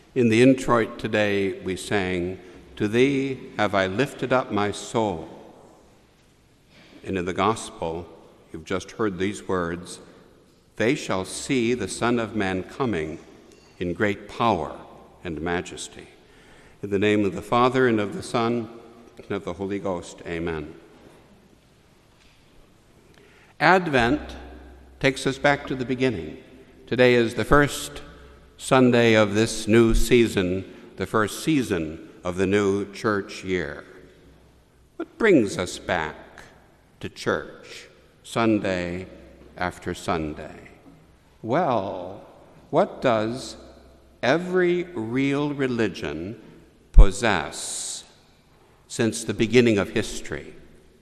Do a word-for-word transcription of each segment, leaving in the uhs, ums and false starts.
In the introit today, we sang, "To thee have I lifted up my soul." And in the gospel, you've just heard these words, "They shall see the Son of Man coming in great power and majesty." In the name of the Father, and of the Son, and of the Holy Ghost, amen. Advent takes us back to the beginning. Today is the first Sunday of this new season, the first season of the new church year. What brings us back to church Sunday after Sunday? Well, what does every real religion possess since the beginning of history?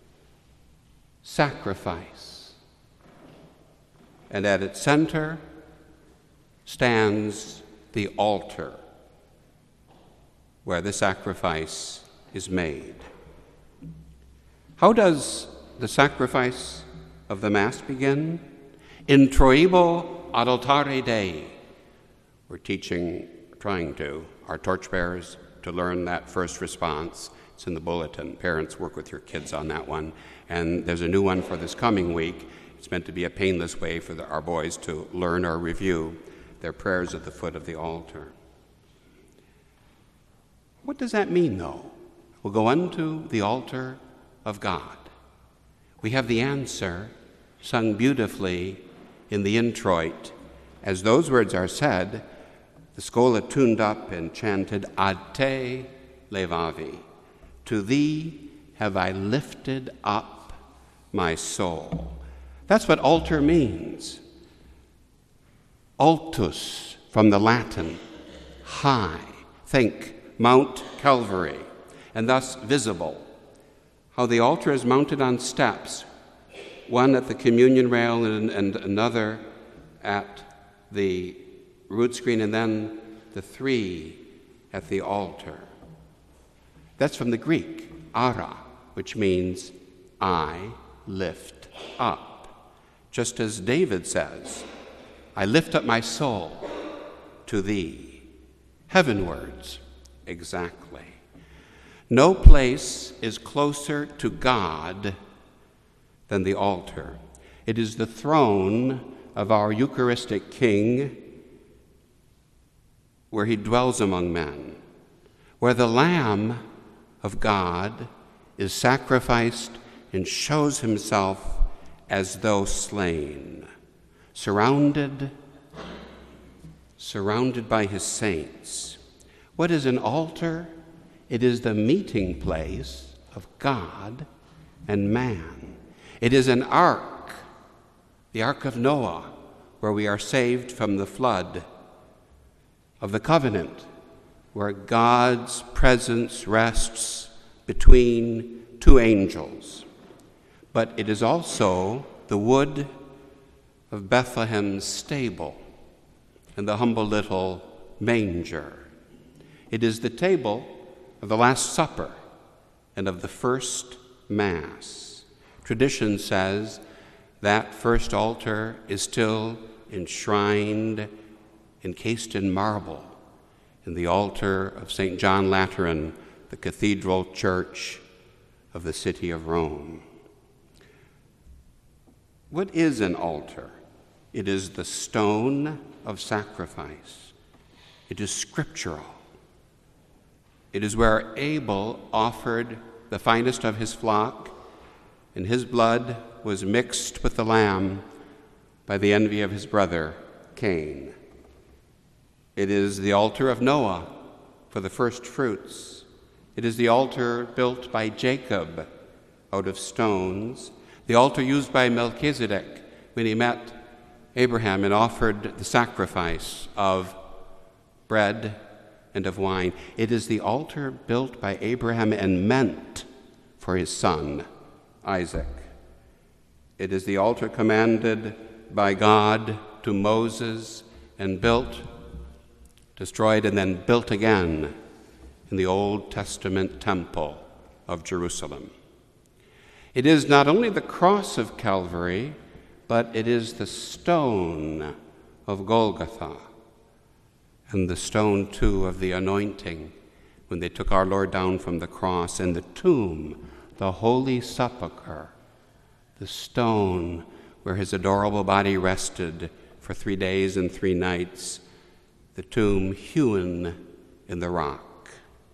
Sacrifice. And at its center stands the altar where the sacrifice is made. How does the sacrifice of the Mass begin? Introibo ad altare Dei. We're teaching, trying to, our torchbearers to learn that first response. It's in the bulletin. Parents, work with your kids on that one. And there's a new one for this coming week. It's meant to be a painless way for the, our boys to learn or review their prayers at the foot of the altar. What does that mean, though? We'll go unto the altar of God. We have the answer sung beautifully in the introit. As those words are said, the schola tuned up and chanted, "Ad te levavi." To thee have I lifted up my soul. That's what altar means. Altus, from the Latin, high. Think Mount Calvary, and thus visible. How the altar is mounted on steps, one at the communion rail and, and another at the rood screen, and then the three at the altar. That's from the Greek, ara, which means I lift up. Just as David says, I lift up my soul to thee. Heavenwards, exactly. No place is closer to God than the altar. It is the throne of our Eucharistic King, where he dwells among men, where the Lamb of God is sacrificed and shows himself as though slain, surrounded, surrounded by his saints. What is an altar? It is the meeting place of God and man. It is an ark, the Ark of Noah, where we are saved from the flood, of the covenant, where God's presence rests between two angels. But it is also the wood of Bethlehem's stable and the humble little manger. It is the table of the Last Supper and of the first Mass. Tradition says that first altar is still enshrined, encased in marble, in the altar of Saint John Lateran, the cathedral church of the city of Rome. What is an altar? It is the stone of sacrifice. It is scriptural. It is where Abel offered the finest of his flock, and his blood was mixed with the lamb by the envy of his brother Cain. It is the altar of Noah for the first fruits. It is the altar built by Jacob out of stones, the altar used by Melchizedek when he met Abraham and offered the sacrifice of bread and of wine. It is the altar built by Abraham and meant for his son, Isaac. It is the altar commanded by God to Moses and built, destroyed, and then built again in the Old Testament temple of Jerusalem. It is not only the cross of Calvary, but it is the stone of Golgotha. and the stone, too, of the anointing when they took our Lord down from the cross, and the tomb, the holy sepulchre, the stone where his adorable body rested for three days and three nights, the tomb hewn in the rock.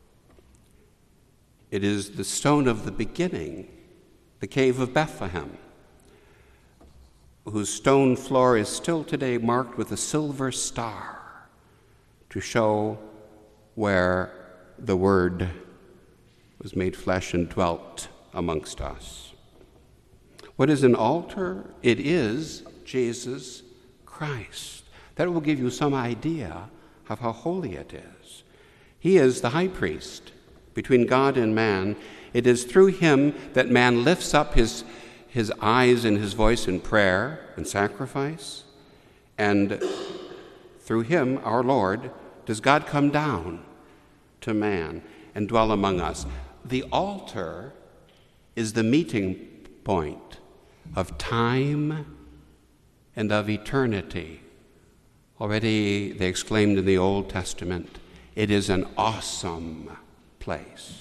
It is the stone of the beginning, the cave of Bethlehem, whose stone floor is still today marked with a silver star to show where the Word was made flesh and dwelt amongst us. What is an altar? It is Jesus Christ. That will give you some idea of how holy it is. He is the high priest between God and man. It is through him that man lifts up his, his eyes and his voice in prayer and sacrifice. And through him, our Lord, does God come down to man and dwell among us. The altar is the meeting point of time and of eternity. Already they exclaimed in the Old Testament, it is an awesome place.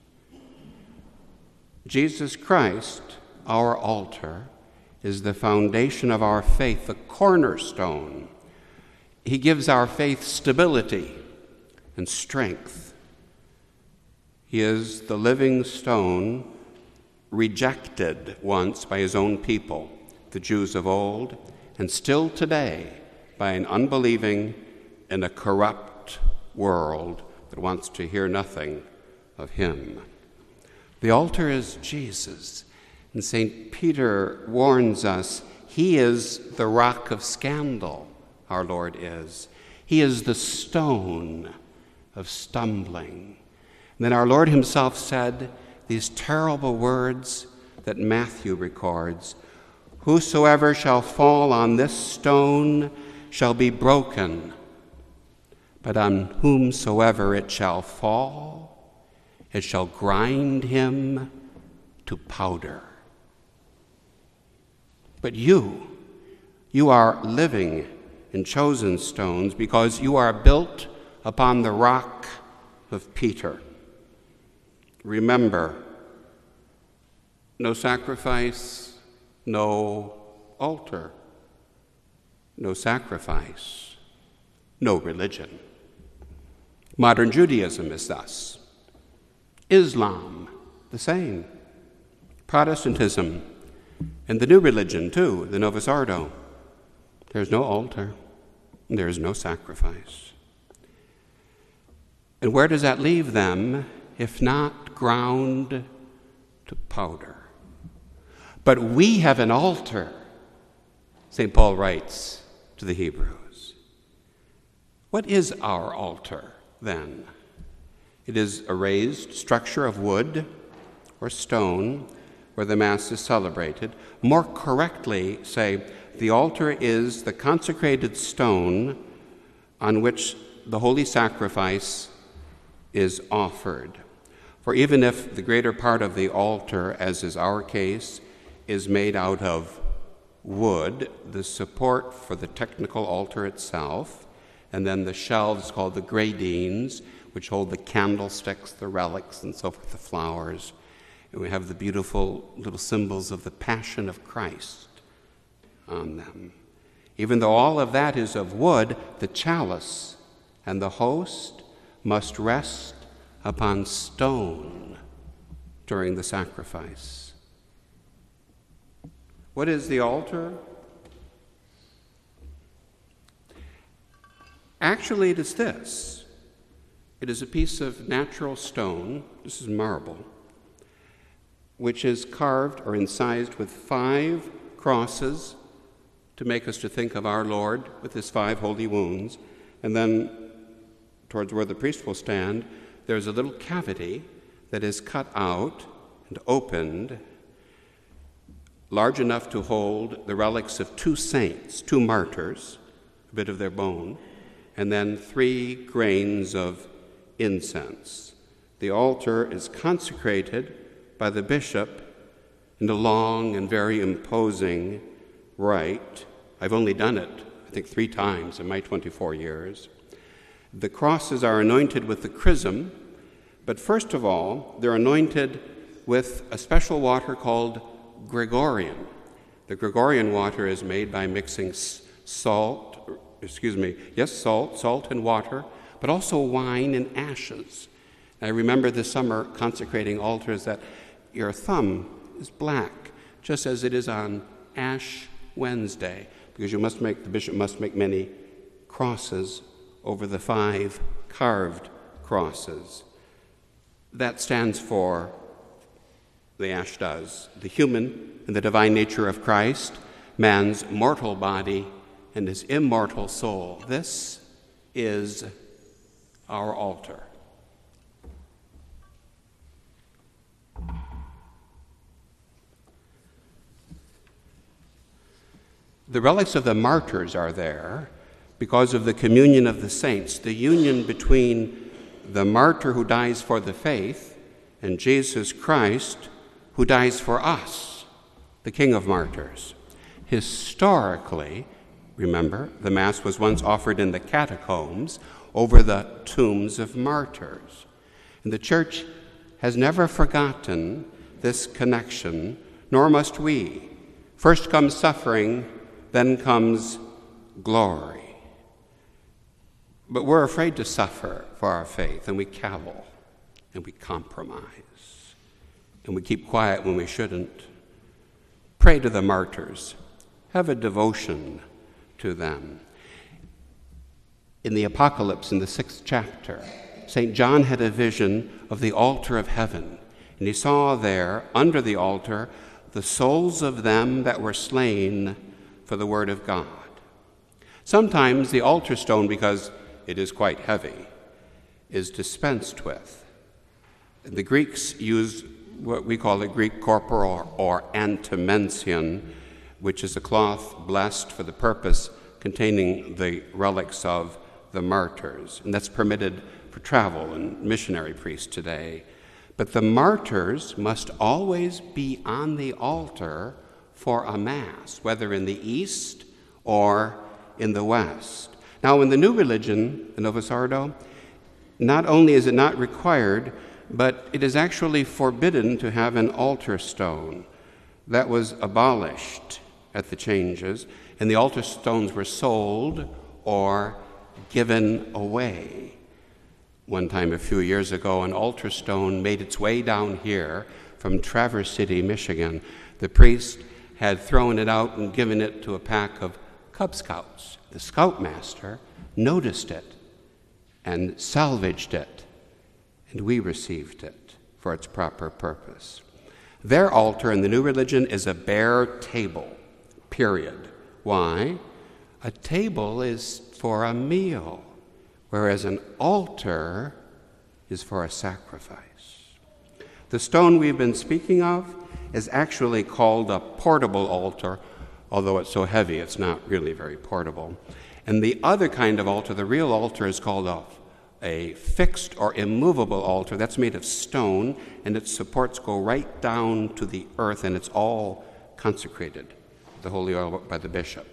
Jesus Christ, our altar, is the foundation of our faith, the cornerstone. He gives our faith stability and strength. He is the living stone rejected once by his own people, the Jews of old, and still today by an unbelieving and a corrupt world that wants to hear nothing of him. The altar is Jesus, and Saint Peter warns us, he is the rock of scandal, our Lord is. He is the stone of stumbling. And then our Lord himself said these terrible words that Matthew records, whosoever shall fall on this stone shall be broken, but on whomsoever it shall fall, it shall grind him to powder. But you, you are living and chosen stones because you are built upon the rock of Peter. Remember, no sacrifice, no altar, no sacrifice, no religion. Modern Judaism is thus. Islam, the same. Protestantism, and the new religion too, the Novus Ordo. There's no altar, there is no sacrifice. And where does that leave them, if not ground to powder? But we have an altar, Saint Paul writes to the Hebrews. What is our altar, then? It is a raised structure of wood or stone where the Mass is celebrated. More correctly, say, the altar is the consecrated stone on which the holy sacrifice is offered. For even if the greater part of the altar, as is our case, is made out of wood, the support for the technical altar itself, and then the shelves called the gradines, which hold the candlesticks, the relics, and so forth, the flowers. And we have the beautiful little symbols of the Passion of Christ on them. Even though all of that is of wood, the chalice and the host must rest upon stone during the sacrifice. What is the altar? Actually, it is this. It is a piece of natural stone, this is marble, which is carved or incised with five crosses to make us to think of our Lord with his five holy wounds. And then towards where the priest will stand, there's a little cavity that is cut out and opened, large enough to hold the relics of two saints, two martyrs, a bit of their bone, and then three grains of incense. The altar is consecrated by the bishop in a long and very imposing rite. I've only done it, I think, three times in my twenty-four years. The crosses are anointed with the chrism, but first of all, they're anointed with a special water called Gregorian. The Gregorian water is made by mixing salt, excuse me, yes, salt, salt and water, but also wine and ashes. I remember this summer consecrating altars that your thumb is black, just as it is on Ash Wednesday, because you must make, the bishop must make many crosses over the five carved crosses. That stands for, the ash does, the human and the divine nature of Christ, man's mortal body and his immortal soul. This is our altar. The relics of the martyrs are there because of the communion of the saints, the union between the martyr who dies for the faith and Jesus Christ who dies for us, the King of Martyrs. Historically, remember, the Mass was once offered in the catacombs over the tombs of martyrs. And the Church has never forgotten this connection, nor must we. First comes suffering, then comes glory. But we're afraid to suffer for our faith, and we cavil, and we compromise, and we keep quiet when we shouldn't. Pray to the martyrs. Have a devotion to them. In the Apocalypse, in the sixth chapter, Saint John had a vision of the altar of heaven, and he saw there, under the altar, the souls of them that were slain for the word of God. Sometimes the altar stone, because it is quite heavy, is dispensed with. The Greeks use what we call the Greek corporal or antimension, which is a cloth blessed for the purpose containing the relics of the martyrs. And that's permitted for travel and missionary priests today. But the martyrs must always be on the altar for a Mass, whether in the East or in the West. Now, in the new religion, the Novus Ordo, not only is it not required, but it is actually forbidden to have an altar stone. That was abolished at the changes, and the altar stones were sold or given away. One time a few years ago, an altar stone made its way down here from Traverse City, Michigan. The priest had thrown it out and given it to a pack of Cub Scouts. The scoutmaster noticed it and salvaged it, and we received it for its proper purpose. Their altar in the new religion is a bare table, period. Why? A table is for a meal, whereas an altar is for a sacrifice. The stone we've been speaking of is actually called a portable altar, although it's so heavy it's not really very portable. And the other kind of altar, the real altar, is called a, a fixed or immovable altar. That's made of stone, and its supports go right down to the earth, and it's all consecrated, the holy oil by the bishop.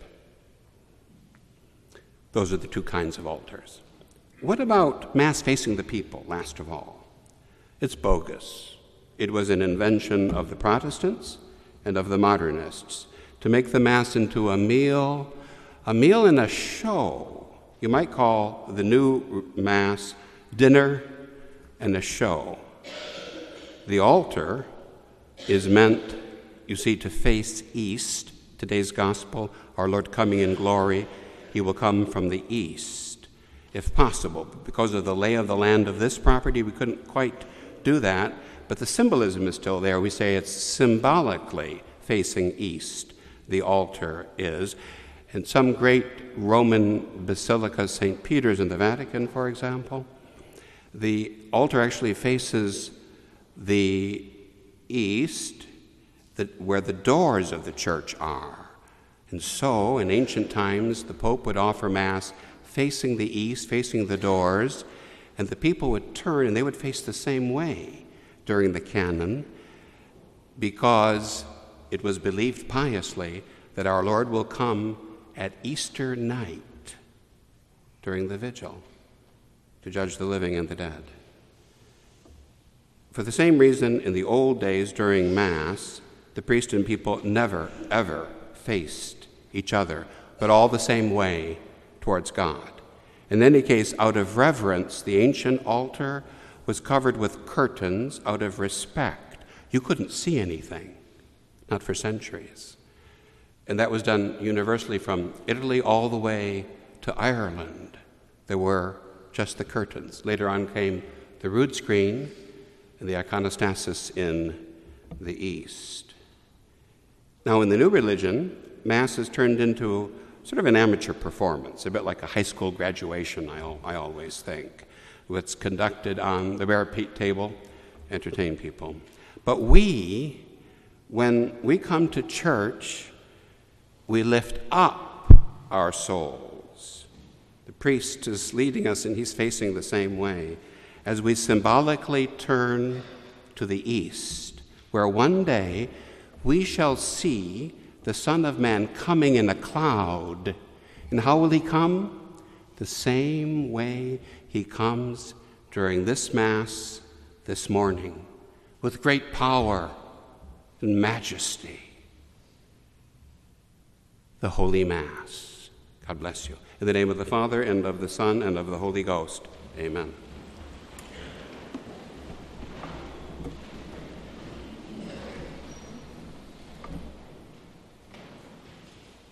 Those are the two kinds of altars. What about Mass facing the people, last of all? It's bogus. It was an invention of the Protestants and of the modernists to make the Mass into a meal, a meal and a show. You might call the new Mass dinner and a show. The altar is meant, you see, to face east. Today's gospel, our Lord coming in glory, he will come from the east, if possible. Because of the lay of the land of this property, we couldn't quite do that, but the symbolism is still there. We say it's symbolically facing east, the altar is. In some great Roman basilicas, Saint Peter's in the Vatican, for example, the altar actually faces the east, the, where the doors of the church are. And so, in ancient times, the Pope would offer Mass facing the east, facing the doors, and the people would turn and they would face the same way during the canon, because it was believed piously that our Lord will come at Easter night during the vigil. to judge the living and the dead. For the same reason, in the old days during Mass, the priest and people never, ever faced each other, but all the same way towards God. In any case, out of reverence, the ancient altar was covered with curtains out of respect. You couldn't see anything, not for centuries. And that was done universally from Italy all the way to Ireland. There were just the curtains. Later on came the rood screen and the iconostasis in the East. Now, in the new religion, Mass is turned into sort of an amateur performance, a bit like a high school graduation, I, I always think. It's conducted on the bare peat table, entertain people. But we, when we come to church, we lift up our souls. The priest is leading us, and he's facing the same way, as we symbolically turn to the east, where one day we shall see the Son of Man coming in a cloud. And how will he come? The same way he comes during this Mass this morning, with great power and majesty. The Holy Mass. God bless you. In the name of the Father, and of the Son, and of the Holy Ghost. Amen.